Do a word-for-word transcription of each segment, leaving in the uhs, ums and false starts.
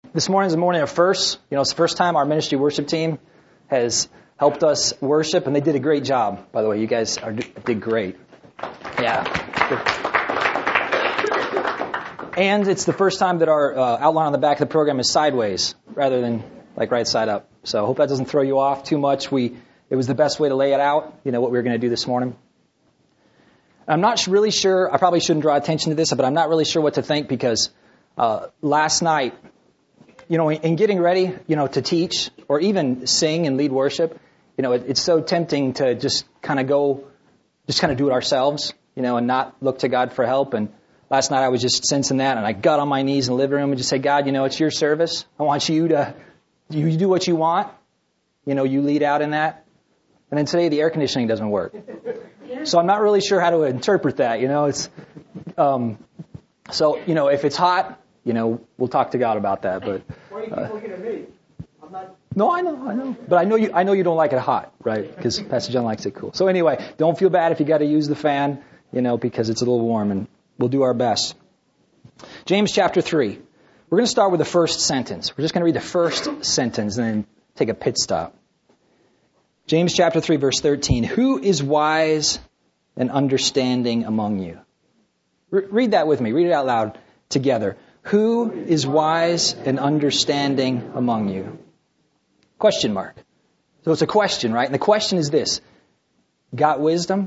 This morning is the morning of first. You know, it's the first time our ministry worship team has helped us worship, and they did a great job, by the way. You guys are, did great. Yeah. And it's the first time that our uh, outline on the back of the program is sideways rather than like right side up. So I hope that doesn't throw you off too much. We It was the best way to lay it out, you know, what we were going to do this morning. I'm not really sure, I probably shouldn't draw attention to this, but I'm not really sure what to think because uh, last night, you know, in getting ready, you know, to teach or even sing and lead worship, you know, it, it's so tempting to just kind of go, just kind of do it ourselves, you know, and not look to God for help. And last night I was just sensing that, and I got on my knees in the living room and just said, God, you know, it's your service. I want you to, you do what you want. You know, you lead out in that. And then today the air conditioning doesn't work. So I'm not really sure how to interpret that, you know. It's um, so, you know, if it's hot, you know, we'll talk to God about that. But why do you keep looking at me? I'm not. No, I know, I know. But I know you. I know you don't like it hot, right? Because Pastor John likes it cool. So anyway, don't feel bad if you got to use the fan, you know, because it's a little warm, and we'll do our best. James chapter three. We're going to start with the first sentence. We're just going to read the first sentence and then take a pit stop. James chapter three, verse thirteen. Who is wise and understanding among you? Re- read that with me. Read it out loud together. Who is wise and understanding among you? Question mark. So it's a question, right? And the question is this. Got wisdom?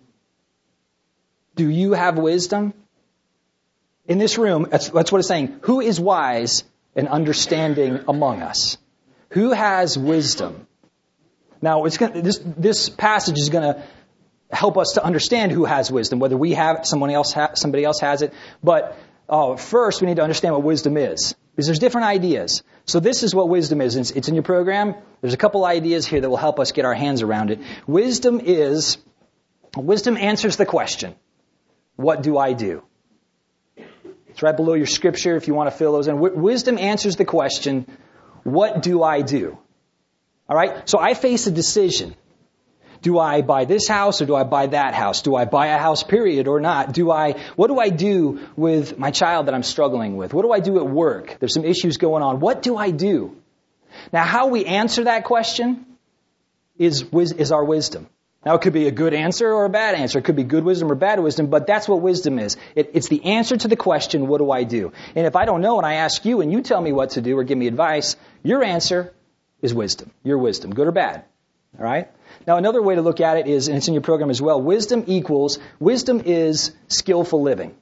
Do you have wisdom? In this room, that's, that's what it's saying. Who is wise and understanding among us? Who has wisdom? Now, it's gonna, this this passage is going to help us to understand who has wisdom, whether we have it, someone else ha- somebody else has it. But uh, first, we need to understand what wisdom is, because there's different ideas. So this is what wisdom is. It's, it's in your program. There's a couple ideas here that will help us get our hands around it. Wisdom is, wisdom answers the question, what do I do? It's right below your scripture if you want to fill those in. W- wisdom answers the question, what do I do? All right, so I face a decision. Do I buy this house or do I buy that house? Do I buy a house, period, or not? Do I? What do I do with my child that I'm struggling with? What do I do at work? There's some issues going on. What do I do? Now, how we answer that question is, is our wisdom. Now, it could be a good answer or a bad answer. It could be good wisdom or bad wisdom, but that's what wisdom is. It, it's the answer to the question, what do I do? And if I don't know and I ask you and you tell me what to do or give me advice, your answer is wisdom. Your wisdom, good or bad. All right? Now, another way to look at it is, and it's in your program as well, wisdom equals, wisdom is skillful living.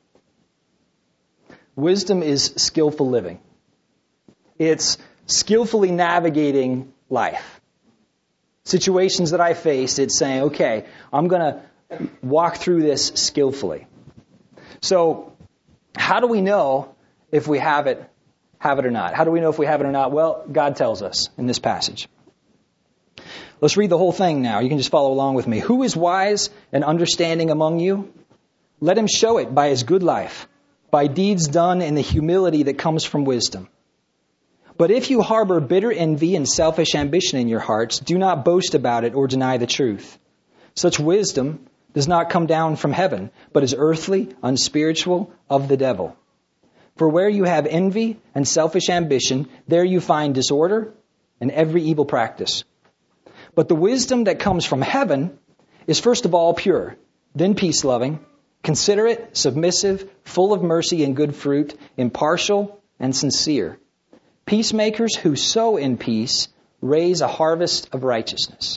Wisdom is skillful living. It's skillfully navigating life. Situations that I face, it's saying, okay, I'm going to walk through this skillfully. So, how do we know if we have it, have it or not? How do we know if we have it or not? Well, God tells us in this passage. Let's read the whole thing now. You can just follow along with me. Who is wise and understanding among you? Let him show it by his good life, by deeds done in the humility that comes from wisdom. But if you harbor bitter envy and selfish ambition in your hearts, do not boast about it or deny the truth. Such wisdom does not come down from heaven, but is earthly, unspiritual, of the devil. For where you have envy and selfish ambition, there you find disorder and every evil practice. But the wisdom that comes from heaven is first of all pure, then peace-loving, considerate, submissive, full of mercy and good fruit, impartial and sincere. Peacemakers who sow in peace raise a harvest of righteousness.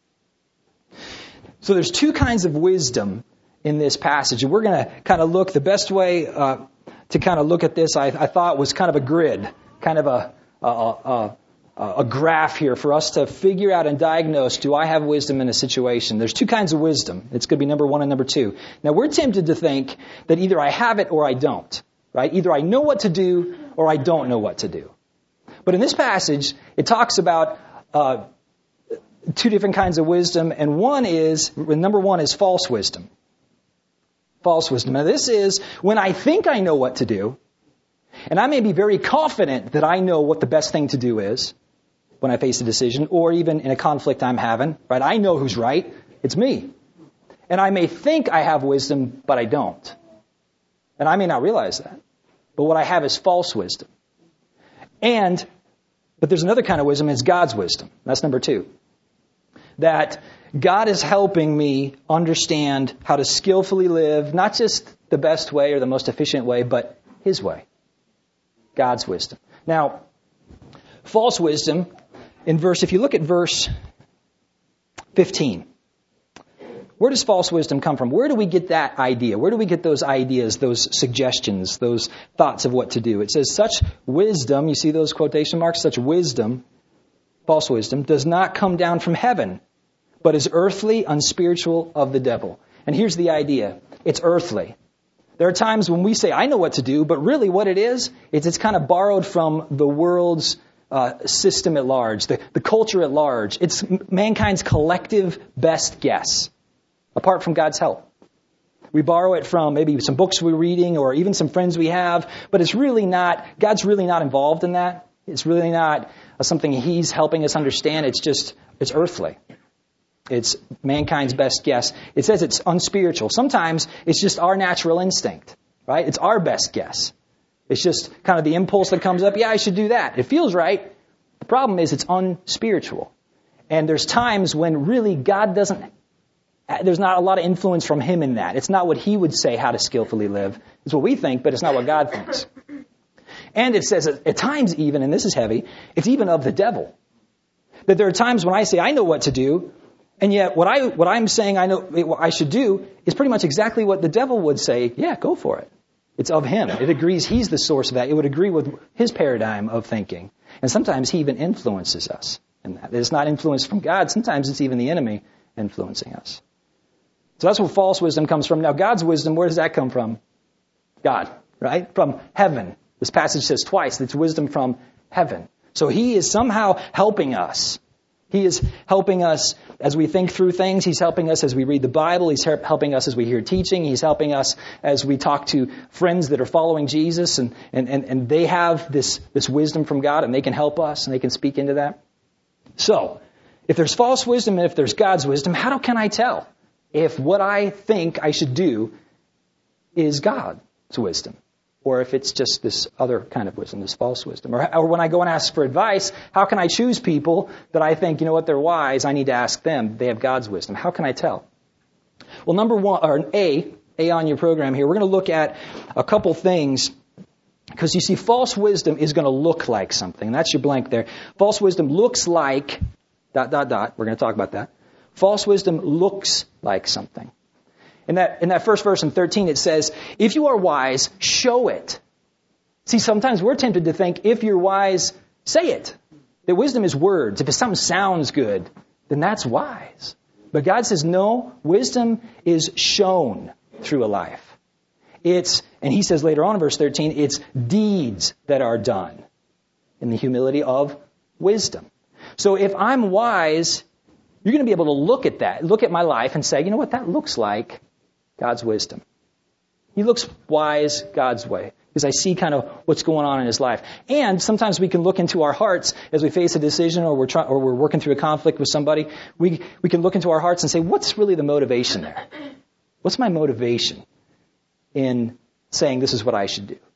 So there's two kinds of wisdom in this passage. And we're going to kind of look, the best way uh, to kind of look at this, I, I thought, was kind of a grid, kind of a, a, a, a graph here for us to figure out and diagnose, do I have wisdom in a situation? There's two kinds of wisdom. It's going to be number one and number two. Now, we're tempted to think that either I have it or I don't, right? Either I know what to do or I don't know what to do. But in this passage, it talks about uh, two different kinds of wisdom, and one is, number one is false wisdom. False wisdom. Now, this is when I think I know what to do, and I may be very confident that I know what the best thing to do is when I face a decision, or even in a conflict I'm having, right? I know who's right. It's me. And I may think I have wisdom, but I don't. And I may not realize that. But what I have is false wisdom. And, but there's another kind of wisdom, it's God's wisdom. That's number two. That God is helping me understand how to skillfully live, not just the best way or the most efficient way, but His way. God's wisdom. Now, false wisdom, in verse, if you look at verse fifteen, where does false wisdom come from? Where do we get that idea? Where do we get those ideas, those suggestions, those thoughts of what to do? It says, such wisdom, you see those quotation marks? Such wisdom, false wisdom, does not come down from heaven, but is earthly, unspiritual, of the devil. And here's the idea. It's earthly. There are times when we say, I know what to do, but really what it is, it's, it's kind of borrowed from the world's uh, system at large, the, the culture at large. It's mankind's collective best guess, apart from God's help. We borrow it from maybe some books we're reading or even some friends we have, but it's really not, God's really not involved in that. It's really not uh, something He's helping us understand. It's just, it's earthly. It's mankind's best guess. It says it's unspiritual. Sometimes it's just our natural instinct, right? It's our best guess. It's just kind of the impulse that comes up. Yeah, I should do that. It feels right. The problem is it's unspiritual. And there's times when really God doesn't, there's not a lot of influence from Him in that. It's not what He would say how to skillfully live. It's what we think, but it's not what God thinks. And it says at times even, and this is heavy, it's even of the devil. That there are times when I say I know what to do, and yet what I what I'm saying I know what I should do is pretty much exactly what the devil would say. Yeah, go for it. It's of him. It agrees he's the source of that. It would agree with his paradigm of thinking. And sometimes he even influences us in that. It's not influence from God. Sometimes it's even the enemy influencing us. So that's where false wisdom comes from. Now, God's wisdom, where does that come from? God, right? From heaven. This passage says twice, it's wisdom from heaven. So he is somehow helping us. He is helping us as we think through things. He's helping us as we read the Bible. He's helping us as we hear teaching. He's helping us as we talk to friends that are following Jesus. And, and, and, and they have this, this wisdom from God, and they can help us, and they can speak into that. So, if there's false wisdom and if there's God's wisdom, how can I tell if what I think I should do is God's wisdom? Or if it's just this other kind of wisdom, this false wisdom. Or, or when I go and ask for advice, how can I choose people that I think, you know what, they're wise, I need to ask them. They have God's wisdom. How can I tell? Well, number one, or A, A on your program here, we're going to look at a couple things. Because you see, false wisdom is going to look like something. That's your blank there. False wisdom looks like, dot, dot, dot. We're going to talk about that. False wisdom looks like something. In that, in that first verse in thirteen, it says, if you are wise, show it. See, sometimes we're tempted to think, if you're wise, say it. That wisdom is words. If something sounds good, then that's wise. But God says, no, wisdom is shown through a life. It's, and he says later on in verse thirteen, it's deeds that are done in the humility of wisdom. So if I'm wise, you're going to be able to look at that, look at my life and say, you know what, that looks like God's wisdom. He looks wise God's way because I see kind of what's going on in his life. And sometimes we can look into our hearts as we face a decision or we're trying, or we're working through a conflict with somebody. We we can look into our hearts and say, what's really the motivation there? What's my motivation in saying this is what I should do?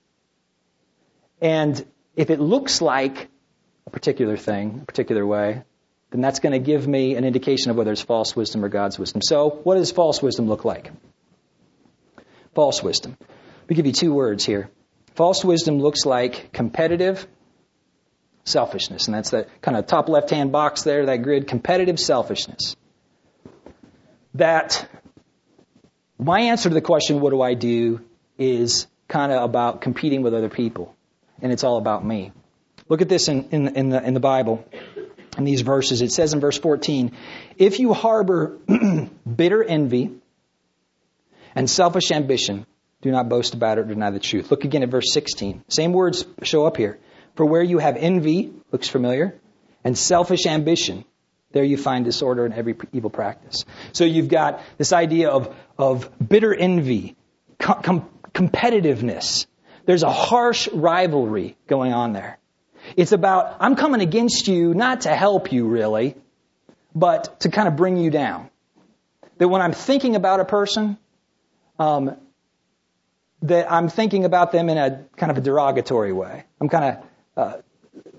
And if it looks like a particular thing, a particular way, then that's going to give me an indication of whether it's false wisdom or God's wisdom. So what does false wisdom look like? False wisdom. We give you two words here. False wisdom looks like competitive selfishness. And that's that kind of top left-hand box there, that grid, competitive selfishness. That my answer to the question, what do I do, is kind of about competing with other people. And it's all about me. Look at this in, in, in, the, in the Bible, in these verses. It says in verse fourteen, if you harbor bitter envy and selfish ambition, do not boast about it or deny the truth. Look again at verse sixteen. Same words show up here. For where you have envy, looks familiar, and selfish ambition, there you find disorder and every evil practice. So you've got this idea of, of bitter envy, com- com- competitiveness. There's a harsh rivalry going on there. It's about, I'm coming against you not to help you really, but to kind of bring you down. That when I'm thinking about a person, um, that I'm thinking about them in a kind of a derogatory way. I'm kind of uh,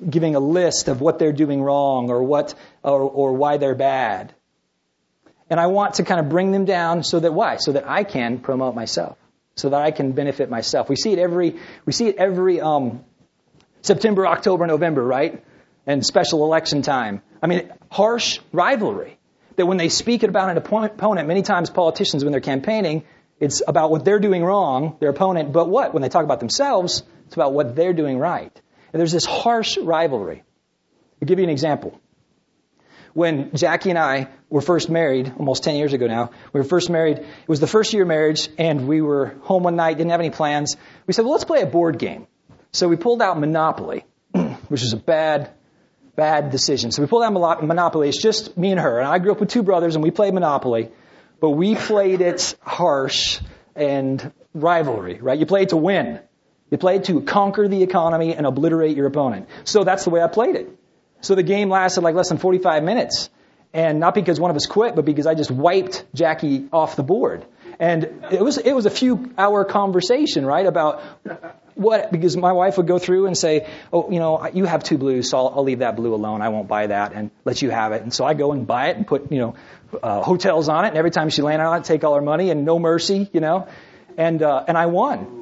giving a list of what they're doing wrong or what or, or why they're bad. And I want to kind of bring them down so that why? So that I can promote myself, so that I can benefit myself. We see it every we see it every um, September, October, November, right? And special election time. I mean, harsh rivalry. That when they speak about an opponent, many times politicians, when they're campaigning, it's about what they're doing wrong, their opponent. But what? When they talk about themselves, it's about what they're doing right. And there's this harsh rivalry. I'll give you an example. When Jackie and I were first married, almost ten years ago now, we were first married. It was the first year of marriage, and we were home one night, didn't have any plans. We said, well, let's play a board game. So we pulled out Monopoly, which is a bad, bad decision. So we pulled out Monopoly. It's just me and her. And I grew up with two brothers, and we played Monopoly. But we played it harsh and rivalry, right? You play it to win. You play it to conquer the economy and obliterate your opponent. So that's the way I played it. So the game lasted like less than forty-five minutes. And not because one of us quit, but because I just wiped Jackie off the board. And it was it was a few hour conversation, right, about what, because my wife would go through and say, oh, you know, you have two blues, so I'll, I'll leave that blue alone. I won't buy that and let you have it. And so I go and buy it and put, you know, uh, hotels on it. And every time she landed on it, take all her money and no mercy, you know. And uh, and I won.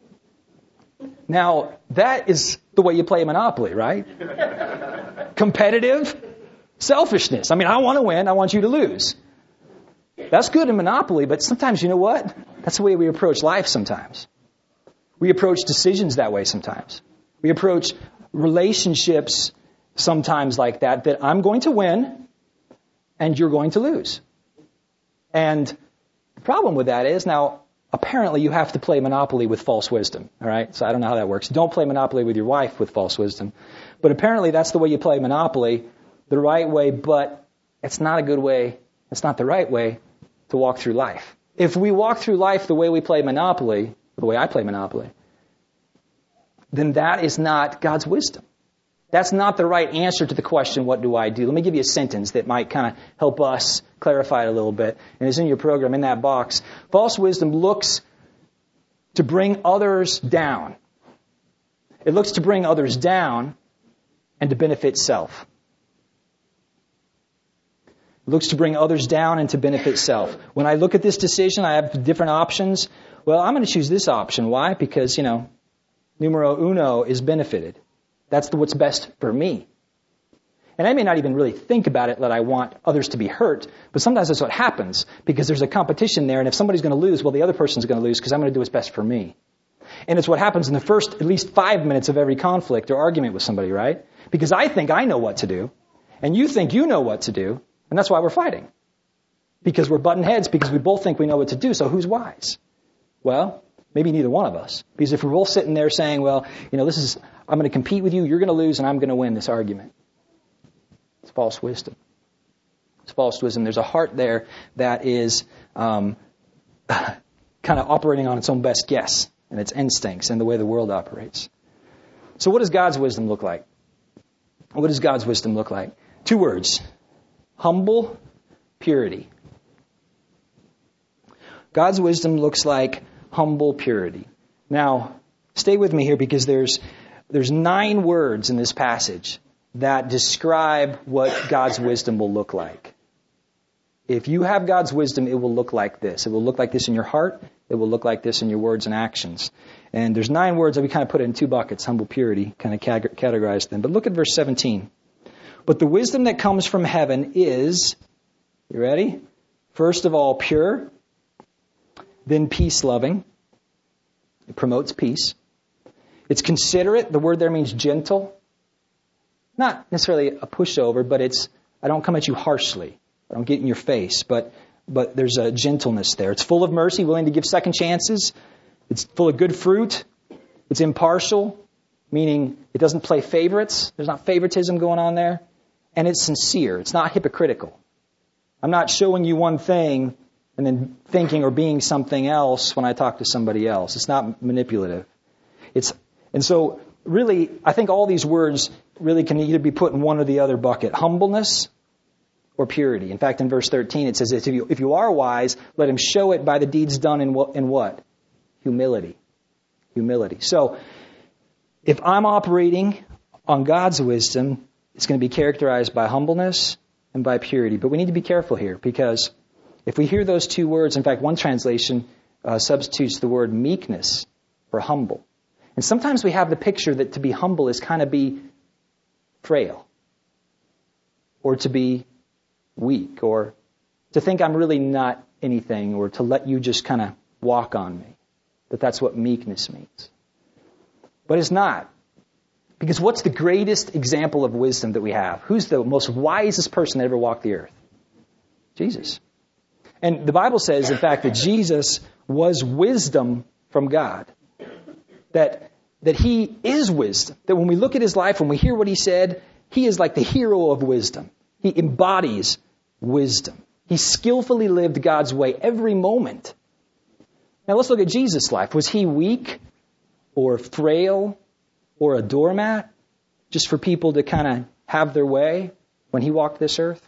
Now, that is the way you play Monopoly, right? Competitive selfishness. I mean, I want to win. I want you to lose. That's good in Monopoly, but sometimes, you know what? That's the way we approach life sometimes. We approach decisions that way sometimes. We approach relationships sometimes like that, that I'm going to win and you're going to lose. And the problem with that is, now, apparently you have to play Monopoly with false wisdom, all right? So I don't know how that works. Don't play Monopoly with your wife with false wisdom. But apparently that's the way you play Monopoly, the right way, but it's not a good way, it's not the right way to walk through life. If we walk through life the way we play Monopoly, the way I play Monopoly, then that is not God's wisdom. That's not the right answer to the question, what do I do? Let me give you a sentence that might kind of help us clarify it a little bit. And it's in your program, in that box. False wisdom looks to bring others down. It looks to bring others down and to benefit self. It looks to bring others down and to benefit self. When I look at this decision, I have different options. Well, I'm going to choose this option. Why? Because, you know, numero uno is benefited. That's the, what's best for me. And I may not even really think about it that I want others to be hurt, but sometimes that's what happens because there's a competition there, and if somebody's going to lose, well, the other person's going to lose because I'm going to do what's best for me. And it's what happens in the first at least five minutes of every conflict or argument with somebody, right? Because I think I know what to do, and you think you know what to do, and that's why we're fighting. Because we're butting heads, because we both think we know what to do, so who's wise? Well, maybe neither one of us. Because if we're both sitting there saying, well, you know, this is, I'm going to compete with you, you're going to lose, and I'm going to win this argument. It's false wisdom. It's false wisdom. There's a heart there that is um, kind of operating on its own best guess and its instincts and the way the world operates. So what does God's wisdom look like? What does God's wisdom look like? Two words. Humble purity. God's wisdom looks like humble purity. Now, stay with me here because there's there's nine words in this passage that describe what God's wisdom will look like. If you have God's wisdom, it will look like this. It will look like this in your heart. It will look like this in your words and actions. And there's nine words that we kind of put in two buckets, humble purity, kind of categorize them. But look at verse seventeen. But the wisdom that comes from heaven is, you ready? First of all, pure, then peace-loving. It promotes peace. It's considerate. The word there means gentle. Not necessarily a pushover, but it's, I don't come at you harshly. I don't get in your face, but but there's a gentleness there. It's full of mercy, willing to give second chances. It's full of good fruit. It's impartial, meaning it doesn't play favorites. There's not favoritism going on there. And it's sincere. It's not hypocritical. I'm not showing you one thing and then thinking or being something else when I talk to somebody else. It's not manipulative. It's and so really, I think all these words really can either be put in one or the other bucket. Humbleness or purity. In fact, in verse thirteen, it says, if you, if you are wise, let him show it by the deeds done in what? In what? Humility. Humility. So, if I'm operating on God's wisdom, it's going to be characterized by humbleness and by purity. But we need to be careful here, because if we hear those two words, in fact, one translation uh, substitutes the word meekness for humble. And sometimes we have the picture that to be humble is kind of be frail, or to be weak, or to think I'm really not anything, or to let you just kind of walk on me. That that's what meekness means. But it's not. Because what's the greatest example of wisdom that we have? Who's the most wisest person that ever walked the earth? Jesus. And the Bible says, in fact, that Jesus was wisdom from God. That, that he is wisdom. That when we look at his life, when we hear what he said, he is like the hero of wisdom. He embodies wisdom. He skillfully lived God's way every moment. Now let's look at Jesus' life. Was he weak or frail or a doormat just for people to kind of have their way when he walked this earth?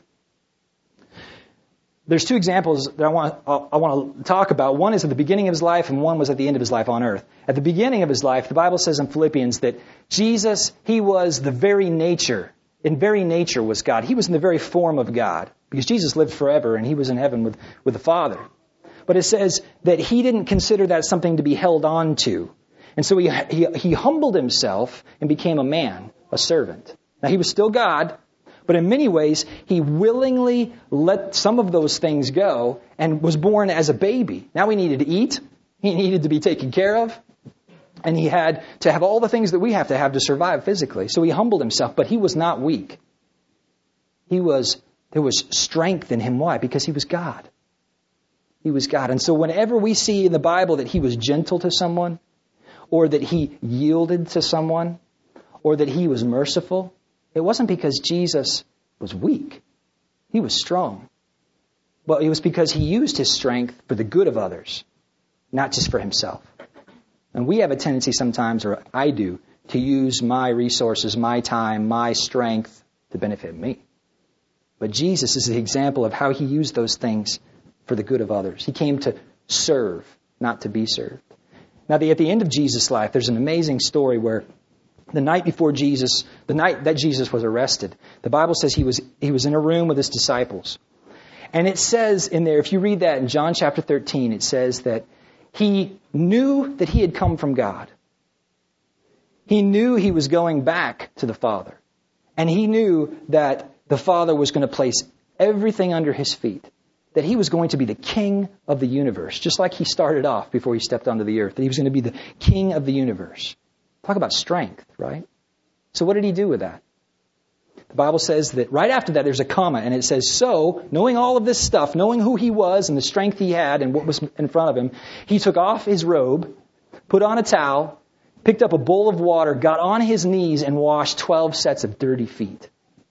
There's two examples that I want, I want to talk about. One is at the beginning of his life, and one was at the end of his life on earth. At the beginning of his life, the Bible says in Philippians that Jesus, he was the very nature, in very nature was God. He was in the very form of God, because Jesus lived forever and he was in heaven with, with the Father. But it says that he didn't consider that something to be held on to. And so he, he, he humbled himself and became a man, a servant. Now he was still God, but in many ways, he willingly let some of those things go and was born as a baby. Now he needed to eat. He needed to be taken care of. And he had to have all the things that we have to have to survive physically. So he humbled himself, but he was not weak. He was, there was strength in him. Why? Because he was God. He was God. And so whenever we see in the Bible that he was gentle to someone, or that he yielded to someone, or that he was merciful, it wasn't because Jesus was weak. He was strong. But it was because he used his strength for the good of others, not just for himself. And we have a tendency sometimes, or I do, to use my resources, my time, my strength to benefit me. But Jesus is the example of how he used those things for the good of others. He came to serve, not to be served. Now, the, at the end of Jesus' life, there's an amazing story where the night before Jesus, the night that Jesus was arrested, the Bible says he was he was in a room with his disciples. And it says in there, if you read that in John chapter thirteen, it says that he knew that he had come from God. He knew he was going back to the Father. And he knew that the Father was going to place everything under his feet. That he was going to be the king of the universe, just like he started off before he stepped onto the earth. That he was going to be the king of the universe. Talk about strength, right? So what did he do with that? The Bible says that right after that there's a comma, and it says, so, knowing all of this stuff, knowing who he was and the strength he had and what was in front of him, he took off his robe, put on a towel, picked up a bowl of water, got on his knees, and washed twelve sets of dirty feet.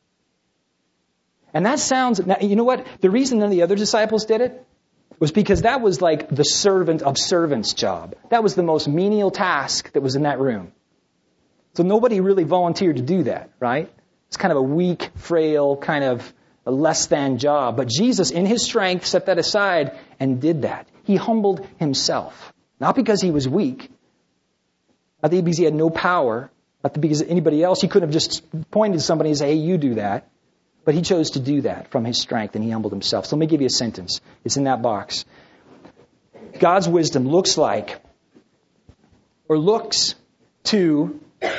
And that sounds, you know what? The reason none of the other disciples did it was because that was like the servant of servants' job. That was the most menial task that was in that room. So nobody really volunteered to do that, right? It's kind of a weak, frail, kind of a less than job. But Jesus, in his strength, set that aside and did that. He humbled himself. Not because he was weak. Not because he had no power. Not because anybody else. He could have just pointed to somebody and say, hey, you do that. But he chose to do that from his strength, and he humbled himself. So let me give you a sentence. It's in that box. God's wisdom looks like, or looks to,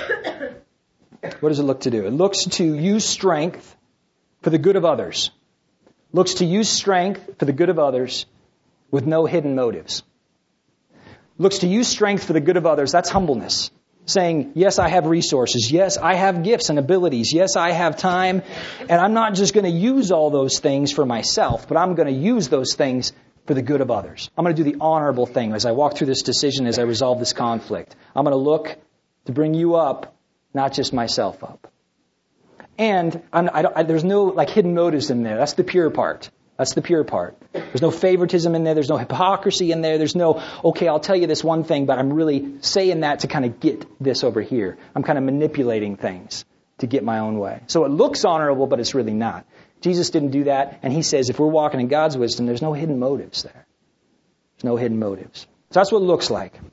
what does it look to do? It looks to use strength for the good of others. Looks to use strength for the good of others with no hidden motives. Looks to use strength for the good of others. That's humbleness. Saying, yes, I have resources. Yes, I have gifts and abilities. Yes, I have time. And I'm not just going to use all those things for myself, but I'm going to use those things for the good of others. I'm going to do the honorable thing as I walk through this decision, as I resolve this conflict. I'm going to look to bring you up, not just myself up. And I'm, I don't, I, there's no like hidden motives in there. That's the pure part. That's the pure part. There's no favoritism in there. There's no hypocrisy in there. There's no, okay, I'll tell you this one thing, but I'm really saying that to kind of get this over here. I'm kind of manipulating things to get my own way. So it looks honorable, but it's really not. Jesus didn't do that. And he says if we're walking in God's wisdom, there's no hidden motives there. There's no hidden motives. So that's what it looks like.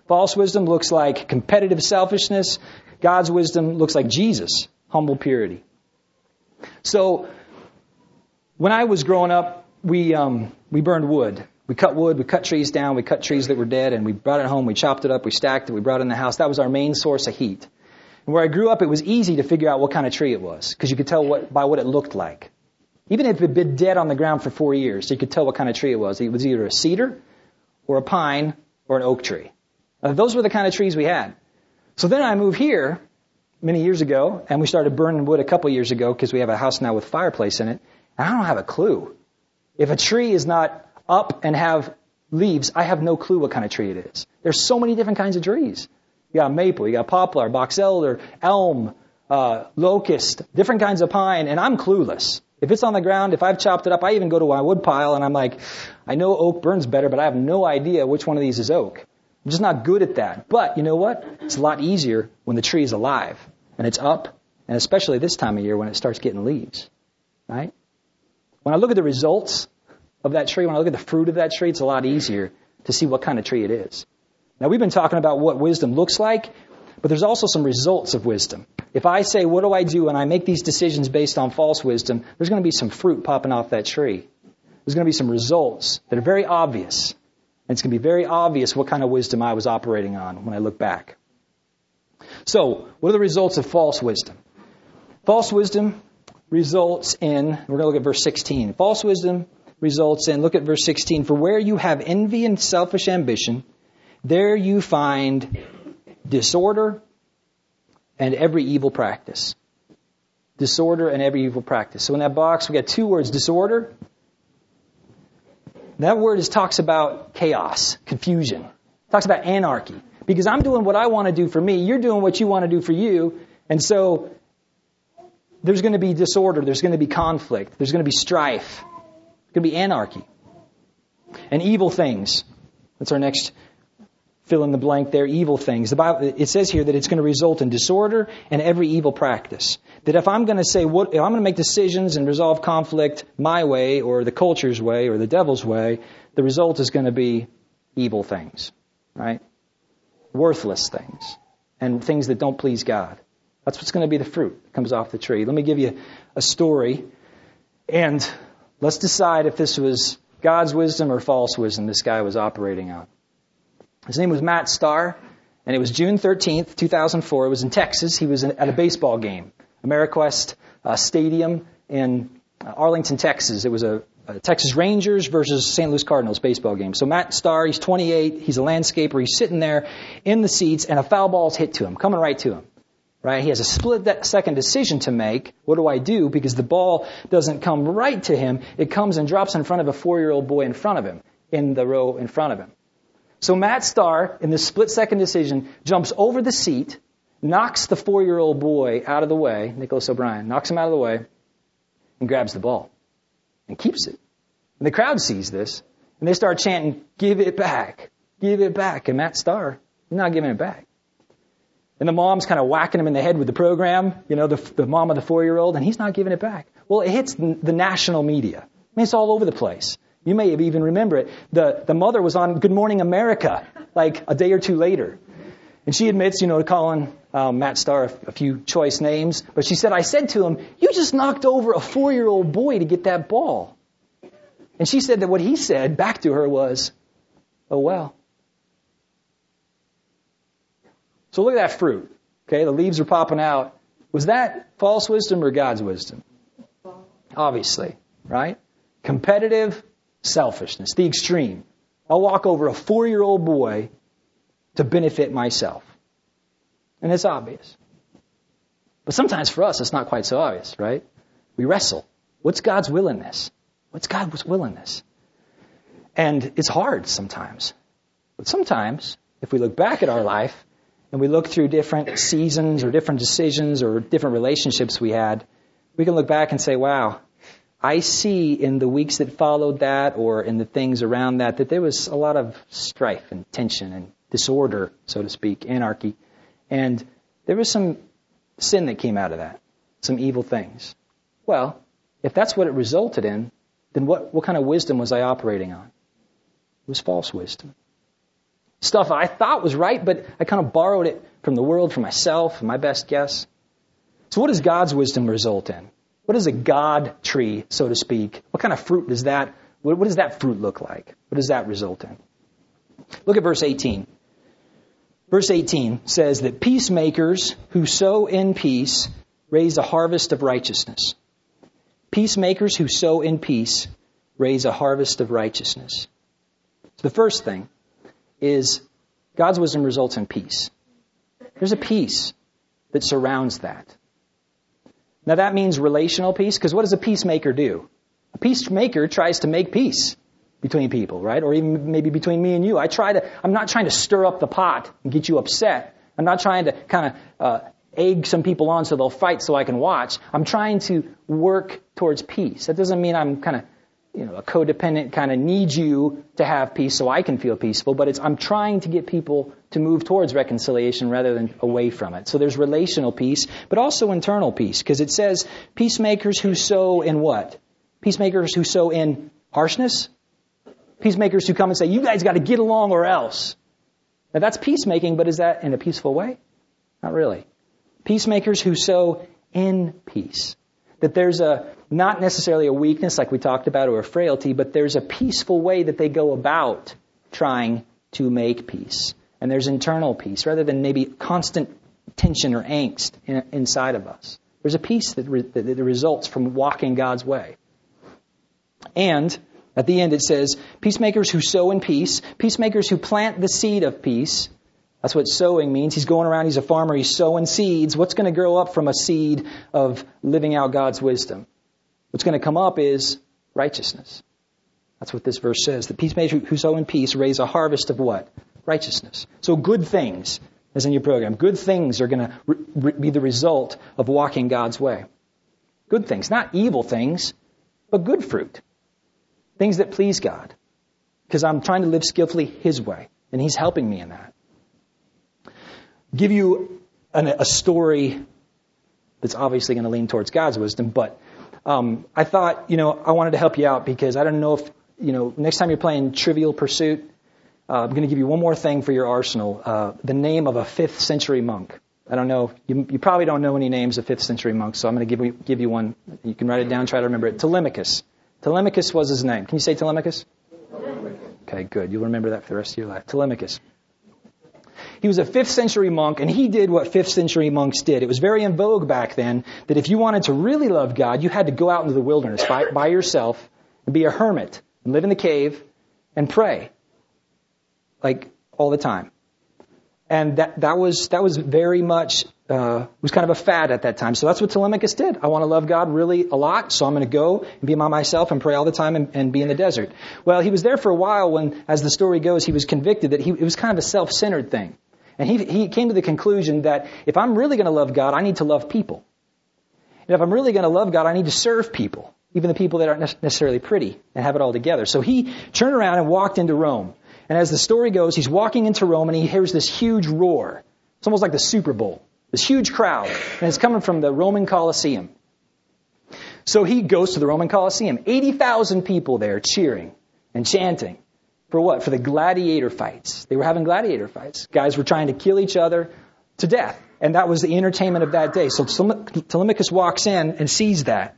False wisdom looks like competitive selfishness. God's wisdom looks like Jesus, humble purity. So when I was growing up, we um, we burned wood. We cut wood, we cut trees down, we cut trees that were dead, and we brought it home, we chopped it up, we stacked it, we brought it in the house. That was our main source of heat. And where I grew up, it was easy to figure out what kind of tree it was, because you could tell what by what it looked like. Even if it had been dead on the ground for four years, you could tell what kind of tree it was. It was either a cedar or a pine or an oak tree. Uh, those were the kind of trees we had. So then I moved here many years ago, and we started burning wood a couple years ago because we have a house now with a fireplace in it, and I don't have a clue. If a tree is not up and have leaves, I have no clue what kind of tree it is. There's so many different kinds of trees. You got maple, you got poplar, box elder, elm, uh, locust, different kinds of pine, and I'm clueless. If it's on the ground, if I've chopped it up, I even go to my wood pile and I'm like, I know oak burns better, but I have no idea which one of these is oak. I'm just not good at that. But you know what? It's a lot easier when the tree is alive and it's up, and especially this time of year when it starts getting leaves, right? When I look at the results of that tree, when I look at the fruit of that tree, it's a lot easier to see what kind of tree it is. Now, we've been talking about what wisdom looks like, but there's also some results of wisdom. If I say, what do I do, and I make these decisions based on false wisdom, there's going to be some fruit popping off that tree. There's going to be some results that are very obvious. And it's going to be very obvious what kind of wisdom I was operating on when I look back. So, what are the results of false wisdom? False wisdom results in, we're going to look at verse sixteen. False wisdom results in, look at verse sixteen, for where you have envy and selfish ambition, there you find disorder and every evil practice. Disorder and every evil practice. So in that box, we got two words, disorder. That word is talks about chaos, confusion. It talks about anarchy. Because I'm doing what I want to do for me, you're doing what you want to do for you, and so there's going to be disorder, there's going to be conflict, there's going to be strife. It's going to be anarchy. And evil things. That's our next fill in the blank there, evil things. The Bible, it says here that it's going to result in disorder and every evil practice. That if I'm going to say, what, if I'm going to make decisions and resolve conflict my way or the culture's way or the devil's way, the result is going to be evil things, right? Worthless things and things that don't please God. That's what's going to be the fruit that comes off the tree. Let me give you a story, and let's decide if this was God's wisdom or false wisdom this guy was operating on. His name was Matt Starr, and it was June thirteenth, two thousand four. It was in Texas. He was at a baseball game, Ameriquest uh, Stadium in Arlington, Texas. It was a, a Texas Rangers versus Saint Louis Cardinals baseball game. So Matt Starr, he's twenty-eight. He's a landscaper. He's sitting there in the seats, and a foul ball is hit to him, coming right to him. Right? He has a split-second decision to make. What do I do? Because the ball doesn't come right to him. It comes and drops in front of a four-year-old boy in front of him, in the row in front of him. So Matt Starr, in this split-second decision, jumps over the seat, knocks the four-year-old boy out of the way, Nicholas O'Brien, knocks him out of the way, and grabs the ball and keeps it. And the crowd sees this, and they start chanting, give it back, give it back. And Matt Starr, he's not giving it back. And the mom's kind of whacking him in the head with the program, you know, the, the mom of the four-year-old, and he's not giving it back. Well, it hits the national media. I mean, it's all over the place. You may even remember it. The, the mother was on Good Morning America like a day or two later. And she admits, you know, to calling um, Matt Starr a, a few choice names. But she said, I said to him, you just knocked over a four-year-old boy to get that ball. And she said that what he said back to her was, oh, well. So look at that fruit. Okay, the leaves are popping out. Was that false wisdom or God's wisdom? Obviously, right? Competitive selfishness, the extreme. I'll walk over a four-year-old boy to benefit myself. And it's obvious. But sometimes for us, it's not quite so obvious, right? We wrestle. What's God's will in this? What's God's will in this? And it's hard sometimes. But sometimes, if we look back at our life, and we look through different seasons or different decisions or different relationships we had, we can look back and say, wow, I see in the weeks that followed that or in the things around that, that there was a lot of strife and tension and disorder, so to speak, anarchy. And there was some sin that came out of that, some evil things. Well, if that's what it resulted in, then what, what kind of wisdom was I operating on? It was false wisdom. stuff I thought was right, but I kind of borrowed it from the world, from myself, my best guess. So what does God's wisdom result in? What is a God tree, so to speak? What kind of fruit does that, what, what does that fruit look like? What does that result in? Look at verse eighteen. Verse eighteen says that peacemakers who sow in peace raise a harvest of righteousness. Peacemakers who sow in peace raise a harvest of righteousness. So the first thing is God's wisdom results in peace. There's a peace that surrounds that. Now that means relational peace, because what does a peacemaker do? A peacemaker tries to make peace between people, right? Or even maybe between me and you. I try to, I'm not trying to stir up the pot and get you upset. I'm not trying to kind of uh, egg some people on so they'll fight so I can watch. I'm trying to work towards peace. That doesn't mean I'm kind of, you know, a codependent kind of need you to have peace so I can feel peaceful, but it's I'm trying to get people to move towards reconciliation rather than away from it. So there's relational peace, but also internal peace, because it says peacemakers who sow in what? Peacemakers who sow in harshness? Peacemakers who come and say, you guys got to get along or else. Now that's peacemaking, but is that in a peaceful way? Not really. Peacemakers who sow in peace. That there's a, not necessarily a weakness like we talked about or a frailty, but there's a peaceful way that they go about trying to make peace. And there's internal peace rather than maybe constant tension or angst in, inside of us. There's a peace that, re, that, that results from walking God's way. And at the end it says, peacemakers who sow in peace, peacemakers who plant the seed of peace. That's what sowing means. He's going around, he's a farmer, he's sowing seeds. What's going to grow up from a seed of living out God's wisdom? What's going to come up is righteousness. That's what this verse says. The peacemakers who sow in peace raise a harvest of what? Righteousness. So good things, as in your program, good things are going to re- re- be the result of walking God's way. Good things, not evil things, but good fruit. Things that please God. Because I'm trying to live skillfully His way, and He's helping me in that. Give you an, a story that's obviously going to lean towards God's wisdom, but um, I thought, you know, I wanted to help you out because I don't know if, you know, next time you're playing Trivial Pursuit, uh, I'm going to give you one more thing for your arsenal. Uh, the name of a fifth century monk. I don't know. You, you probably don't know any names of fifth century monks, so I'm going to give you, give you one. You can write it down, try to remember it. Telemachus. Telemachus was his name. Can you say Telemachus? Telemachus. Okay, good. You'll remember that for the rest of your life. Telemachus. He was a fifth century monk, and he did what fifth century monks did. It was very in vogue back then that if you wanted to really love God, you had to go out into the wilderness by, by yourself and be a hermit and live in the cave and pray, like all the time. And that that was that was very much uh, was kind of a fad at that time. So that's what Telemachus did. I want to love God really a lot, so I'm going to go and be by myself and pray all the time and, and be in the desert. Well, he was there for a while when, as the story goes, he was convicted that he, it was kind of a self-centered thing. And he he came to the conclusion that if I'm really going to love God, I need to love people. And if I'm really going to love God, I need to serve people, even the people that aren't necessarily pretty, and have it all together. So he turned around and walked into Rome. And as the story goes, he's walking into Rome and he hears this huge roar. It's almost like the Super Bowl. This huge crowd. And it's coming from the Roman Colosseum. So he goes to the Roman Colosseum. eighty thousand people there cheering and chanting. For what? For the gladiator fights. They were having gladiator fights. Guys were trying to kill each other to death. And that was the entertainment of that day. So Telemachus walks in and sees that.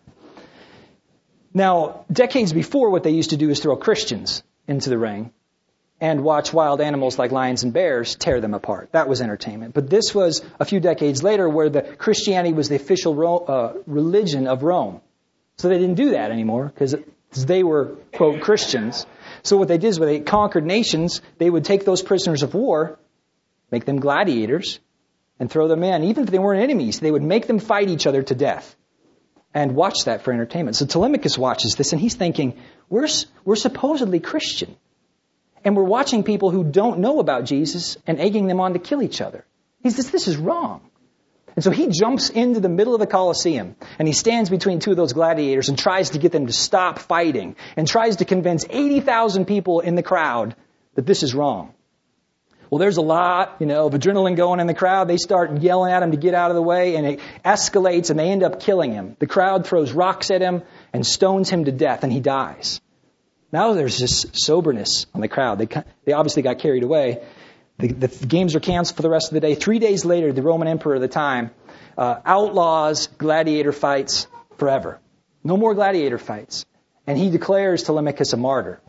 Now, decades before, what they used to do is throw Christians into the ring and watch wild animals like lions and bears tear them apart. That was entertainment. But this was a few decades later where the Christianity was the official ro- uh, religion of Rome. So they didn't do that anymore because they were, quote, Christians. So what they did is when they conquered nations, they would take those prisoners of war, make them gladiators, and throw them in. Even if they weren't enemies, they would make them fight each other to death and watch that for entertainment. So Telemachus watches this and he's thinking, we're, we're supposedly Christian. And we're watching people who don't know about Jesus and egging them on to kill each other. He says, this is wrong. And so he jumps into the middle of the Colosseum and he stands between two of those gladiators and tries to get them to stop fighting and tries to convince eighty thousand people in the crowd that this is wrong. Well, there's a lot, you know, of adrenaline going in the crowd. They start yelling at him to get out of the way and it escalates and they end up killing him. The crowd throws rocks at him and stones him to death and he dies. Now there's this soberness on the crowd. They they obviously got carried away. the, the games are canceled for the rest of the day. Three days later, the Roman emperor of the time uh, outlaws gladiator fights forever. No more gladiator fights. And he declares Telemachus a martyr.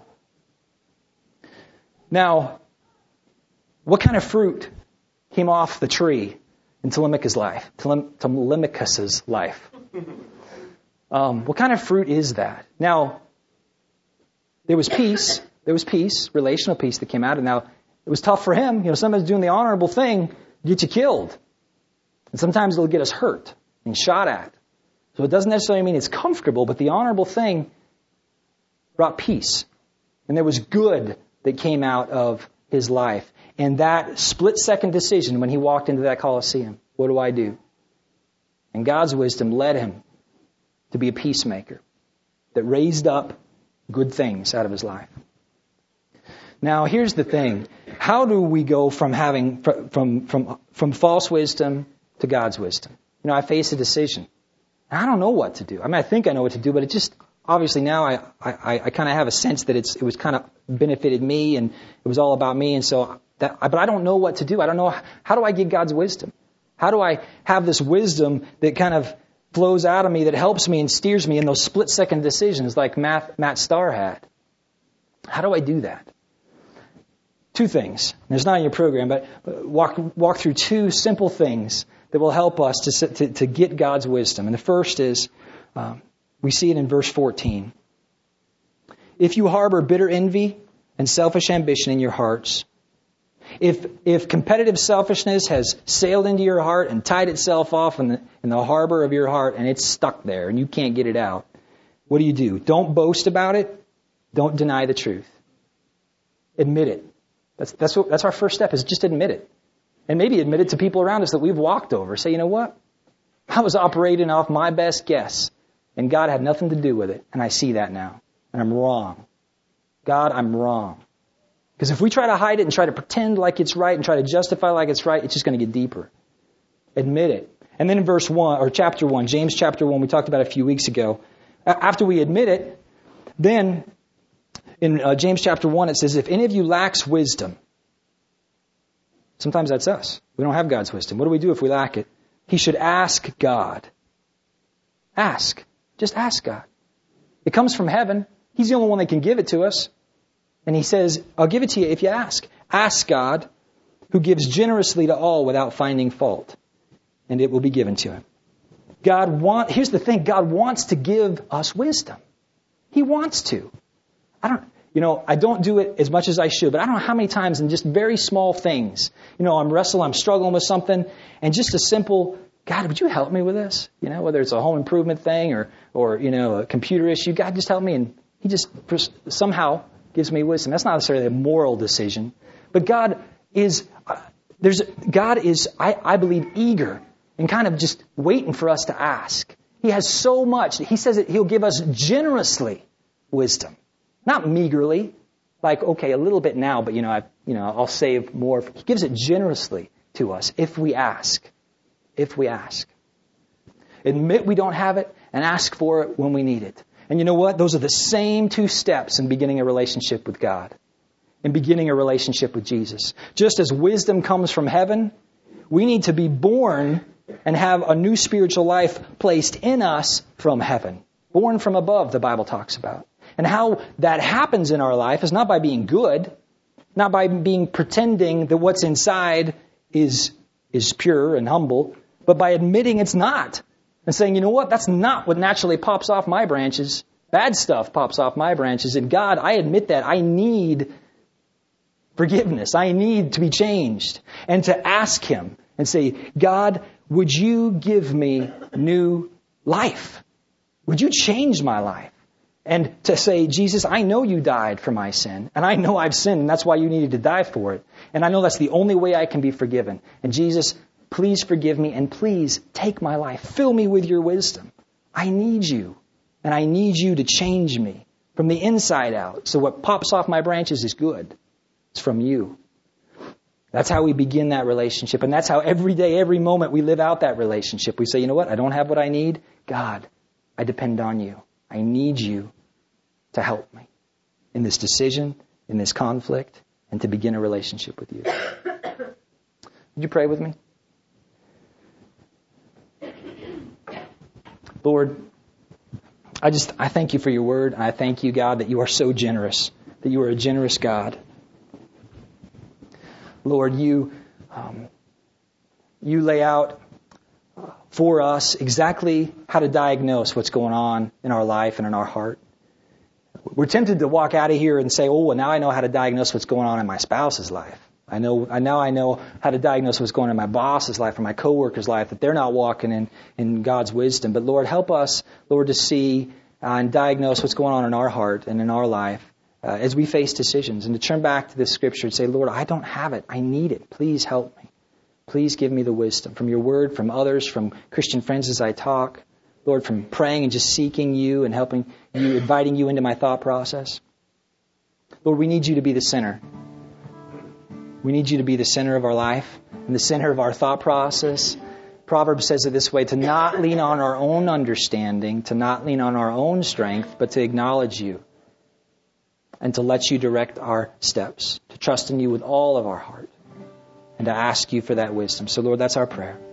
Now, what kind of fruit came off the tree in Telemachus' life? Telem- Telemachus' life. Um, what kind of fruit is that? Now, there was peace. There was peace, relational peace that came out. And now, it was tough for him. You know, somebody's doing the honorable thing, get you killed. And sometimes it'll get us hurt and shot at. So it doesn't necessarily mean it's comfortable, but the honorable thing brought peace. And there was good that came out of his life. And that split-second decision when he walked into that Colosseum, what do I do? And God's wisdom led him to be a peacemaker that raised up good things out of his life. Now, here's the thing. How do we go from having from from from false wisdom to God's wisdom? You know, I face a decision. I don't know what to do. I mean, I think I know what to do, but it just, obviously now I, I, I kind of have a sense that it's it was kind of benefited me and it was all about me. And so, that, but I don't know what to do. I don't know, how do I get God's wisdom? How do I have this wisdom that kind of flows out of me, that helps me and steers me in those split-second decisions like Matt, Matt Starr had? How do I do that? Two things. There's not in your program, but walk walk through two simple things that will help us to to, to get God's wisdom. And the first is, um, we see it in verse fourteen. If you harbor bitter envy and selfish ambition in your hearts, if if competitive selfishness has sailed into your heart and tied itself off in the in the harbor of your heart and it's stuck there and you can't get it out, what do you do? Don't boast about it. Don't deny the truth. Admit it. That's that's what, that's our first step, is just admit it. And maybe admit it to people around us that we've walked over. Say, you know what? I was operating off my best guess, and God had nothing to do with it, and I see that now, and I'm wrong. God, I'm wrong. Because if we try to hide it and try to pretend like it's right and try to justify like it's right, it's just going to get deeper. Admit it. And then in verse one, or chapter one, James chapter one, we talked about a few weeks ago. After we admit it, then in uh, James chapter one, it says, if any of you lacks wisdom, sometimes that's us. We don't have God's wisdom. What do we do if we lack it? He should ask God. Ask. Just ask God. It comes from heaven. He's the only one that can give it to us. And he says, I'll give it to you if you ask. Ask God, who gives generously to all without finding fault, and it will be given to him. God want, here's the thing, God wants to give us wisdom. He wants to. I don't, you know, I don't do it as much as I should, but I don't know how many times in just very small things, you know, I'm wrestling, I'm struggling with something, and just a simple, God, would you help me with this? You know, whether it's a home improvement thing or, or, you know, a computer issue, God, just help me. And he just somehow gives me wisdom. That's not necessarily a moral decision, but God is, uh, there's, God is, I, I believe, eager and kind of just waiting for us to ask. He has so much. He says that he'll give us generously wisdom. Not meagerly, like, okay, a little bit now, but, you know, I, you know, I'll save more. He gives it generously to us if we ask. If we ask. Admit we don't have it and ask for it when we need it. And you know what? Those are the same two steps in beginning a relationship with God. In beginning a relationship with Jesus. Just as wisdom comes from heaven, we need to be born and have a new spiritual life placed in us from heaven. Born from above, the Bible talks about. And how that happens in our life is not by being good, not by being pretending that what's inside is, is pure and humble, but by admitting it's not. And saying, you know what, that's not what naturally pops off my branches. Bad stuff pops off my branches. And God, I admit that. I need forgiveness. I need to be changed. And to ask Him and say, God, would you give me new life? Would you change my life? And to say, Jesus, I know you died for my sin. And I know I've sinned, and that's why you needed to die for it. And I know that's the only way I can be forgiven. And Jesus, please forgive me, and please take my life. Fill me with your wisdom. I need you. And I need you to change me from the inside out. So what pops off my branches is good. It's from you. That's how we begin that relationship. And that's how every day, every moment we live out that relationship. We say, you know what? I don't have what I need. God, I depend on you. I need you to help me in this decision, in this conflict, and to begin a relationship with you. Would you pray with me? Lord, I just, I thank you for your word. I thank you, God, that you are so generous, that you are a generous God. Lord, you, um, you lay out for us exactly how to diagnose what's going on in our life and in our heart. We're tempted to walk out of here and say, oh, well, now I know how to diagnose what's going on in my spouse's life. I know, now I know how to diagnose what's going on in my boss's life or my coworker's life, that they're not walking in, in God's wisdom. But Lord, help us, Lord, to see uh, and diagnose what's going on in our heart and in our life uh, as we face decisions, and to turn back to this scripture and say, Lord, I don't have it. I need it. Please help me. Please give me the wisdom from your word, from others, from Christian friends as I talk. Lord, from praying and just seeking you and helping you, inviting you into my thought process. Lord, we need you to be the center. We need you to be the center of our life and the center of our thought process. Proverbs says it this way, to not lean on our own understanding, to not lean on our own strength, but to acknowledge you and to let you direct our steps, to trust in you with all of our heart and to ask you for that wisdom. So, Lord, that's our prayer.